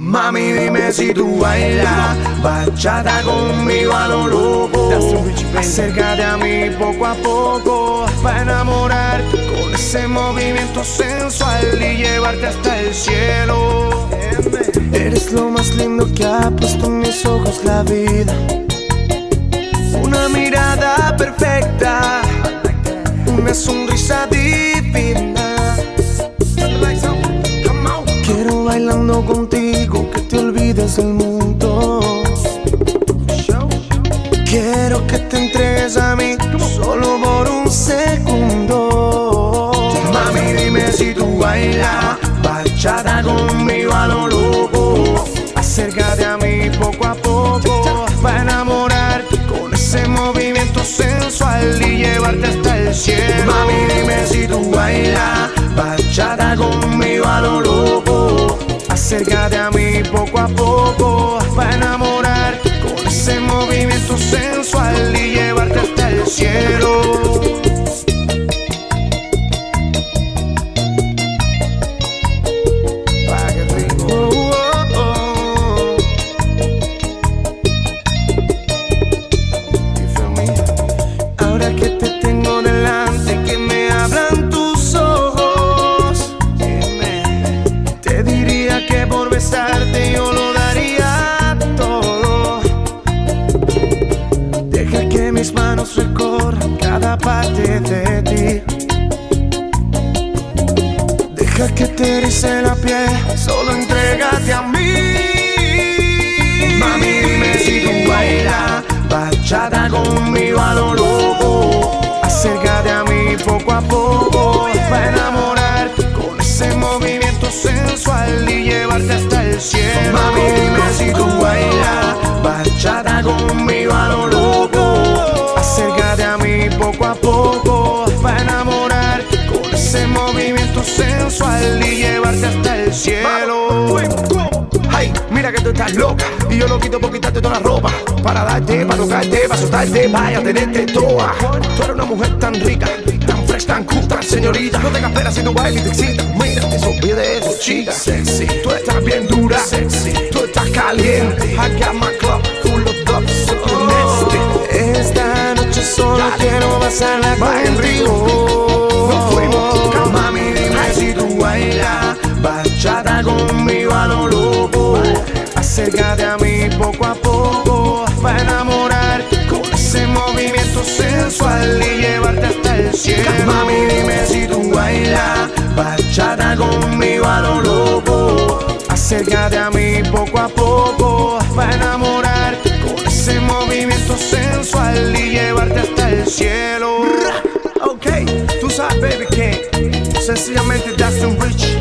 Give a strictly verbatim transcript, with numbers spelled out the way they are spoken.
Mami, dime si tú bailas bachata conmigo a lo loco. Acércate a mí poco a poco para enamorarte con ese movimiento sensual y llevarte hasta el cielo. Eres lo más lindo que ha puesto en mis ojos la vida. Una mirada perfecta, una sonrisa divina. Quiero bailando contigo que te olvides del mundo. Quiero que te entregues a mí solo por un segundo. Mami, dime si tú bailas bachata conmigo a lo loco. Acércate a mí poco a poco para enamorarte con ese movimiento sensual y llevarte hasta el cielo. Mami, dime si tú bailas bachata conmigo a lo loco. Acércate a mí poco a poco para enamorarte con ese movimiento sensual y llevarte hasta el cielo. Yo lo daría todo. Deja que mis manos recorran cada parte de ti. Deja que te erice la piel, solo entrégate a mí. Mami, dime si tú bailas bachata conmigo a lo loco. Acércate a mí poco a poco para enamorarte con ese movimiento sensual y llevarte hasta el cielo. Mami, dime si tú bailas bachata conmigo a lo loco. Acércate a mí poco a poco para enamorarte con ese movimiento sensual y llevarte hasta el cielo. Ay, mira que tú estás loca y yo lo quito por quitarte toda la ropa, para darte, para tocarte, para soltarte, vaya a tenerte toda. Tú eres una mujer tan rica, tan fresh, tan cool, tan señorita. No tengas pena si tú bailas y te excitas. Mira, te olvides de eso, chica. Sexy, tú estás bien dura. Sexy, tú estás caliente. I got my club full of love, so nasty. Esta noche solo Dale. quiero pasarla contigo. Nos fuimos. Mami, dime si tú bailas bachata conmigo a lo loco. Acércate a mí poco a poco para enamorarte con ese movimiento sensual y llevarte hasta el cielo. Mami, dime si tú bailas bachata conmigo a lo loco. Acércate a mí poco a poco para enamorarte con ese movimiento sensual y llevarte hasta el cielo. Ok, tú sabes, baby, que sencillamente Dustin Rich